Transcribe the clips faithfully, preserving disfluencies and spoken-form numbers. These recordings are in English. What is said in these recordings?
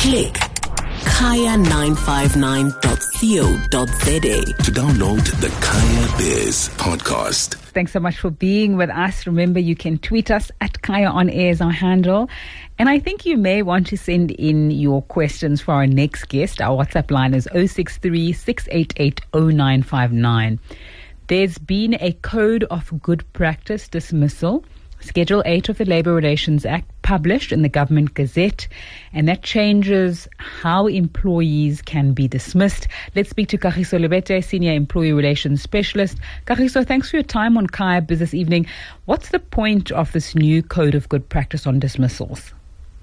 Click kaya nine five nine dot co dot za to download the Kaya Biz podcast. Thanks so much for being with us. Remember, you can tweet us at Kaya On Air as our handle. And I think you may want to send in your questions for our next guest. Our WhatsApp line is zero six three, six eight eight, zero nine five nine. There's been a Code of Good Practice dismissal, Schedule eight of the Labour Relations Act, published in the Government Gazette, and that changes how employees can be dismissed. Let's speak to Kagiso Lebete, Senior Employee Relations Specialist. Kagiso, thanks for your time on Kaya Biz this evening. What's the point of this new Code of Good Practice on dismissals?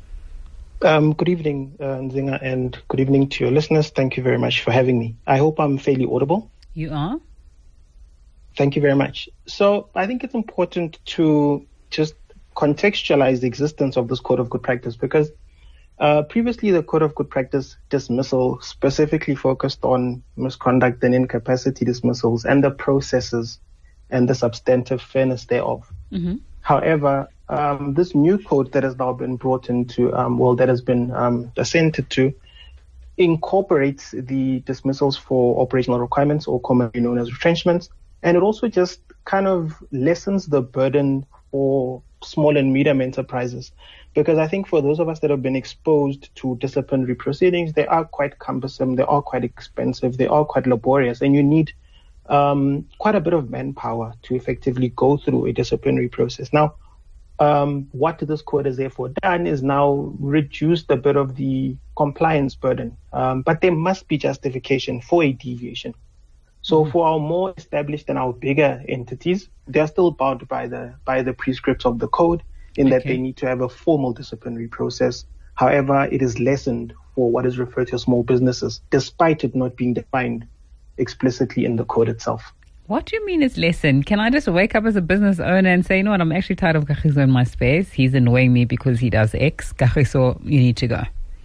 Um, good evening, uh, Nzinga, and good evening to your listeners. Thank you very much for having me. I hope I'm fairly audible. You are? Thank you very much. So I think it's important to just contextualize the existence of this Code of Good Practice, because uh, previously the Code of Good Practice dismissal specifically focused on misconduct and incapacity dismissals and the processes and the substantive fairness thereof. Mm-hmm. However, um, this new code that has now been brought into, um, well, that has been um, assented to, incorporates the dismissals for operational requirements, or commonly known as retrenchments, and it also just kind of lessens the burden for small and medium enterprises, because I think for those of us that have been exposed to disciplinary proceedings, they are quite cumbersome, they are quite expensive, they are quite laborious, and you need um, quite a bit of manpower to effectively go through a disciplinary process. Now, um, what this code has therefore done is now reduced a bit of the compliance burden, um, but there must be justification for a deviation. So for our more established and our bigger entities, they're still bound by the by the prescripts of the code, in okay. that they need to have a formal disciplinary process. However, it is lessened for what is referred to as small businesses, despite it not being defined explicitly in the code itself. What do you mean it's lessened? Can I just wake up as a business owner and say, you know what, I'm actually tired of Kagiso in my space. He's annoying me because he does X. Kagiso, you need to go.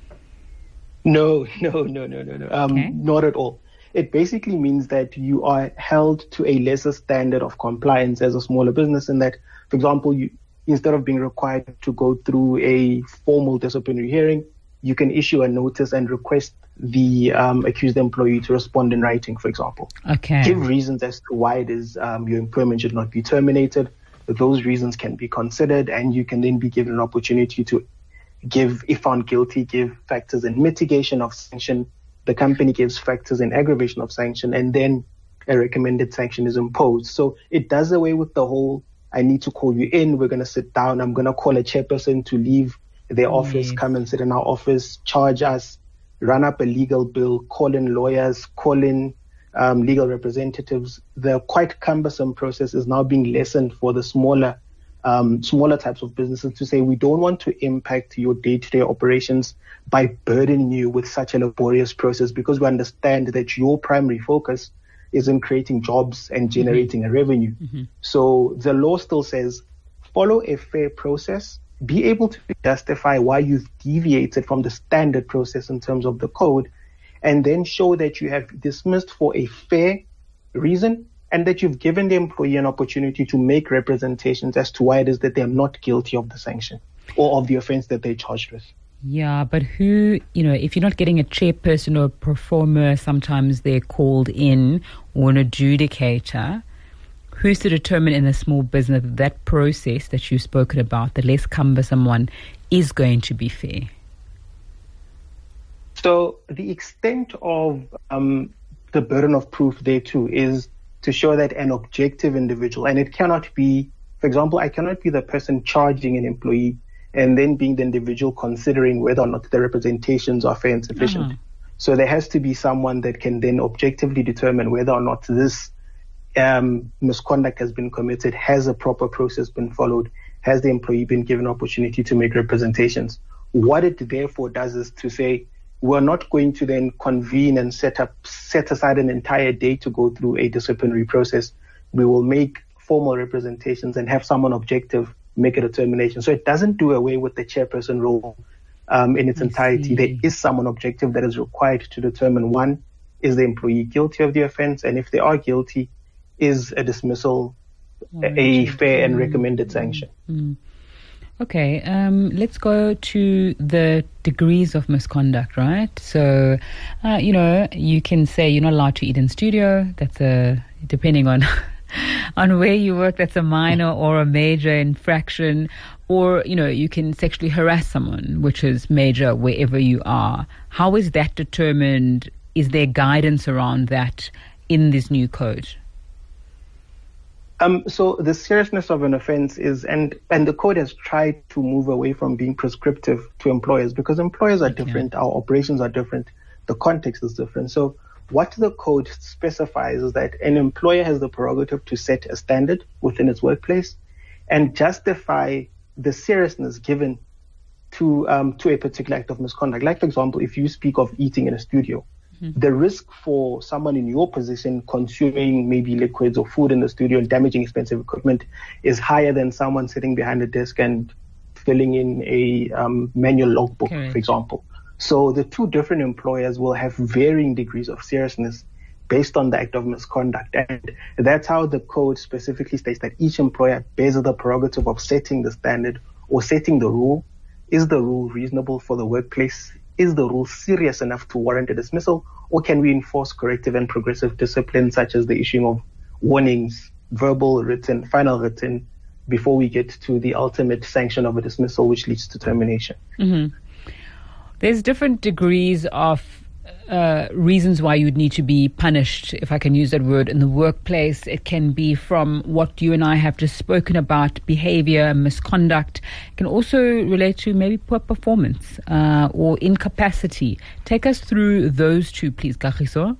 No, no, no, no, no, no. Um, okay. Not at all. It basically means that you are held to a lesser standard of compliance as a smaller business, in that, for example, you, instead of being required to go through a formal disciplinary hearing, you can issue a notice and request the um, accused employee to respond in writing, for example. Okay. Give reasons as to why it is um, your employment should not be terminated. Those reasons can be considered, and you can then be given an opportunity to give, if found guilty, give factors in mitigation of sanction. The company gives factors in aggravation of sanction, and then a recommended sanction is imposed. So it does away with the whole, I need to call you in, we're going to sit down, I'm going to call a chairperson to leave their mm-hmm. office, come and sit in our office, charge us, run up a legal bill, call in lawyers, call in um, legal representatives. The quite cumbersome process is now being lessened for the smaller Um, smaller types of businesses, to say we don't want to impact your day-to-day operations by burdening you with such a laborious process, because we understand that your primary focus is in creating jobs and generating mm-hmm. a revenue. Mm-hmm. So the law still says follow a fair process, be able to justify why you've deviated from the standard process in terms of the code, and then show that you have dismissed for a fair reason, and that you've given the employee an opportunity to make representations as to why it is that they're not guilty of the sanction or of the offense that they're charged with. Yeah, but who, you know, if you're not getting a chairperson or a performer, sometimes they're called in, or an adjudicator, who's to determine in a small business that that process that you've spoken about, the less cumbersome one, is going to be fair? So the extent of um, the burden of proof there too is to show that an objective individual, and it cannot be, for example, I cannot be the person charging an employee and then being the individual considering whether or not the representations are fair and sufficient. Uh-huh. So there has to be someone that can then objectively determine whether or not this um, misconduct has been committed, has a proper process been followed, has the employee been given opportunity to make representations. What it therefore does is to say, we're not going to then convene and set up, set aside an entire day to go through a disciplinary process. We will make formal representations and have someone objective make a determination. So it doesn't do away with the chairperson role um, in its I entirety. See. There is someone objective that is required to determine, one, is the employee guilty of the offense? And if they are guilty, is a dismissal oh, a fair mm. and recommended sanction? Mm. Okay, um, let's go to the degrees of misconduct, right? So, uh, you know, you can say you're not allowed to eat in studio. That's a, depending on on where you work, that's a minor or a major infraction. Or, you know, you can sexually harass someone, which is major wherever you are. How is that determined? Is there guidance around that in this new code? Um, so the seriousness of an offense is, and, and the code has tried to move away from being prescriptive to employers, because employers are different, yeah. Our operations are different, the context is different. So what the code specifies is that an employer has the prerogative to set a standard within its workplace and justify the seriousness given to um, to a particular act of misconduct. Like, for example, if you speak of eating in a studio, mm-hmm. the risk for someone in your position consuming maybe liquids or food in the studio and damaging expensive equipment is higher than someone sitting behind a desk and filling in a um, manual logbook, okay. for example. So the two different employers will have varying degrees of seriousness based on the act of misconduct. And that's how the code specifically states that each employer bears the prerogative of setting the standard or setting the rule. Is the rule reasonable for the workplace? Is the rule serious enough to warrant a dismissal? Or can we enforce corrective and progressive discipline, such as the issuing of warnings, verbal, written, final written, before we get to the ultimate sanction of a dismissal, which leads to termination? Mm-hmm. There's different degrees of uh, reasons why you'd need to be punished, if I can use that word, in the workplace. It can be from what you and I have just spoken about, behavior, misconduct. It can also relate to maybe poor performance uh, or incapacity. Take us through those two, please, Kagiso.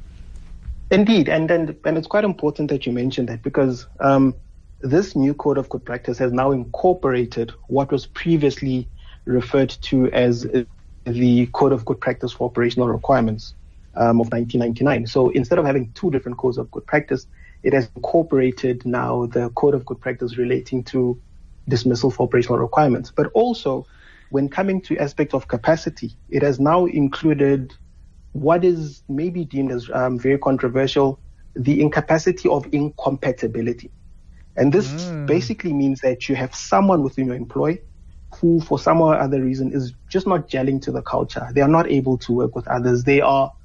Indeed, and, and and it's quite important that you mentioned that, because um, this new code of good practice has now incorporated what was previously referred to as the Code of Good Practice for Operational Requirements um, of nineteen ninety-nine. So instead of having two different codes of good practice, it has incorporated now the Code of Good Practice relating to dismissal for operational requirements. But also, when coming to aspects of capacity, it has now included what is maybe deemed as um, very controversial, the incapacity of incompatibility. And this mm. basically means that you have someone within your employ who, for some or other reason, is just not gelling to the culture. They are not able to work with others. They are,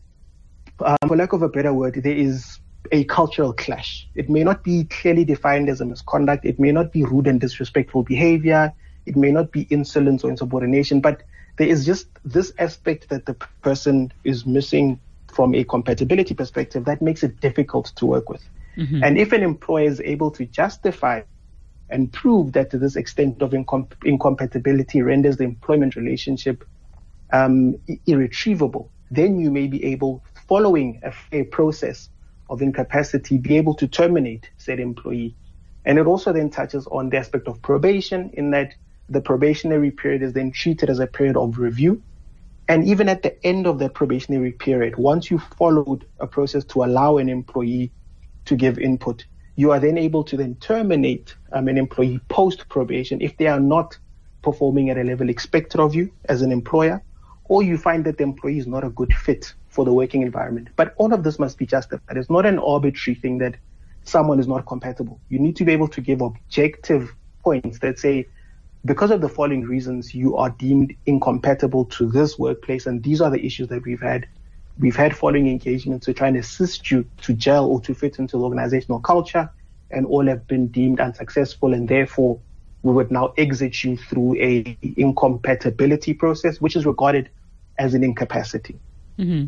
um, for lack of a better word, there is a cultural clash. It may not be clearly defined as a misconduct. It may not be rude and disrespectful behavior. It may not be insolence or insubordination, but there is just this aspect that the person is missing from a compatibility perspective that makes it difficult to work with. Mm-hmm. And if an employer is able to justify and prove that to this extent of incom- incompatibility renders the employment relationship um, irretrievable, then you may be able, following a, a process of incapacity, be able to terminate said employee. And it also then touches on the aspect of probation, in that the probationary period is then treated as a period of review. And even at the end of that probationary period, once you've followed a process to allow an employee to give input, you are then able to then terminate um, an employee post-probation if they are not performing at a level expected of you as an employer, or you find that the employee is not a good fit for the working environment. But all of this must be justified. It's not an arbitrary thing that someone is not compatible. You need to be able to give objective points that say, because of the following reasons, you are deemed incompatible to this workplace, and these are the issues that we've had. We've had following engagements to try and assist you to gel or to fit into the organizational culture, and all have been deemed unsuccessful, and therefore we would now exit you through a incompatibility process, which is regarded as an incapacity. Mm-hmm.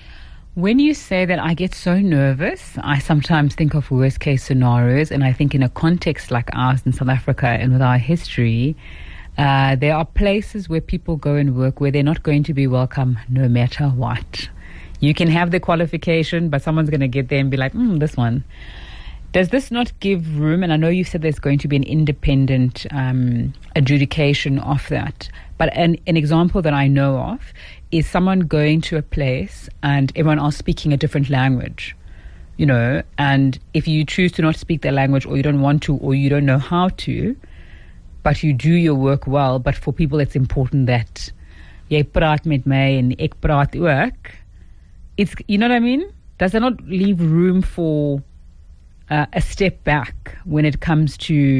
When you say that, I get so nervous. I sometimes think of worst case scenarios, and I think in a context like ours in South Africa and with our history, uh, there are places where people go and work where they're not going to be welcome no matter what. You can have the qualification, but someone's going to get there and be like, mm, this one. Does this not give room? And I know you said there's going to be an independent um, adjudication of that. But an, an example that I know of is someone going to a place and everyone else speaking a different language, you know, and if you choose to not speak that language, or you don't want to, or you don't know how to, but you do your work well, but for people it's important that jy praat met my en ek praat ook. It's, you know what I mean? Does that not leave room for uh, a step back when it comes to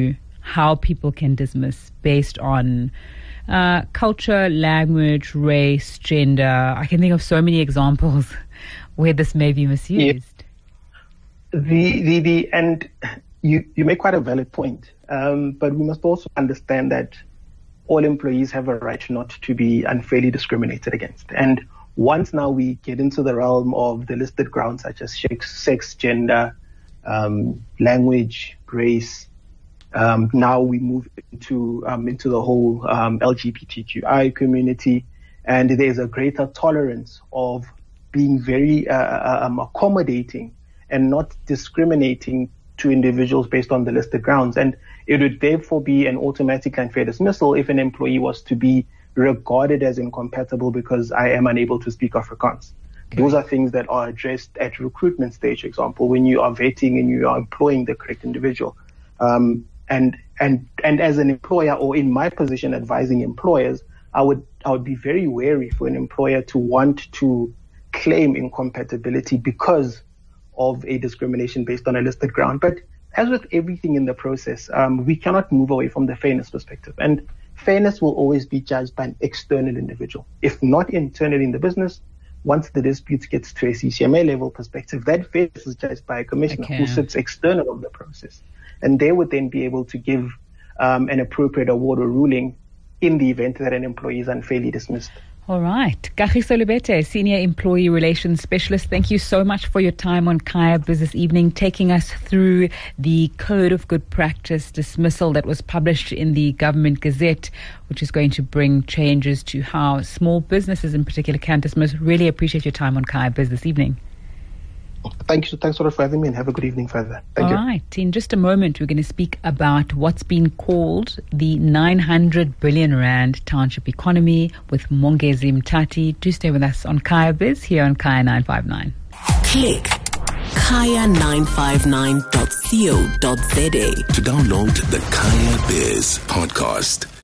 how people can dismiss based on uh, culture, language, race, gender. I can think of so many examples where this may be misused. Yeah. The, the, the, and you, you make quite a valid point. Um, but we must also understand that all employees have a right not to be unfairly discriminated against. And once now we get into the realm of the listed grounds such as sex, gender, um, language, race, um, now we move into um, into the whole um, L G B T Q I community, and there's a greater tolerance of being very uh, um, accommodating and not discriminating to individuals based on the listed grounds. And it would therefore be an automatic and fair dismissal if an employee was to be regarded as incompatible because I am unable to speak Afrikaans. Okay. Those are things that are addressed at recruitment stage, for example, when you are vetting and you are employing the correct individual. Um, and and and as an employer, or in my position advising employers, I would I would be very wary for an employer to want to claim incompatibility because of a discrimination based on a listed ground. But as with everything in the process, um, we cannot move away from the fairness perspective. And fairness will always be judged by an external individual. If not internally in the business, once the dispute gets to a C C M A level perspective, that fairness is judged by a commissioner okay. who sits external of the process. And they would then be able to give um, an appropriate award or ruling in the event that an employee is unfairly dismissed. All right. Kagiso Lubete, Senior Employee Relations Specialist, thank you so much for your time on Kaya Business Evening, taking us through the Code of Good Practice dismissal that was published in the Government Gazette, which is going to bring changes to how small businesses in particular can dismiss. Really appreciate your time on Kaya Business Evening. Thank you. Thanks a lot for having me, and have a good evening further. Thank All you. All right. In just a moment, we're going to speak about what's been called the nine hundred billion rand township economy with Mongezi Mtati. Do stay with us on Kaya Biz here on Kaya nine five nine. Click kaya nine five nine dot co dot za to download the Kaya Biz podcast.